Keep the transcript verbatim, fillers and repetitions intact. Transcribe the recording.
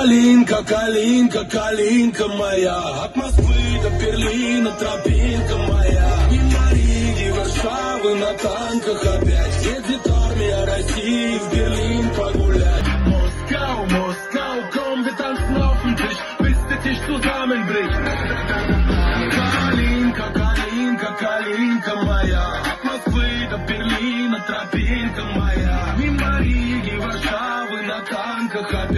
Калинка, калинка, калинка моя, от Москвы до Берлина тропинка моя. Мимо Риги, Варшавы на танках опять едет армия России в Берлин погулять. Moskau, Moskau, komm, wir tanzen auf den Tisch, bis der Tisch zusammenbricht. Калинка, калинка, калинка моя, от Москвы до Берлина тропинка моя. Мимо Риги, Варшавы на танках опять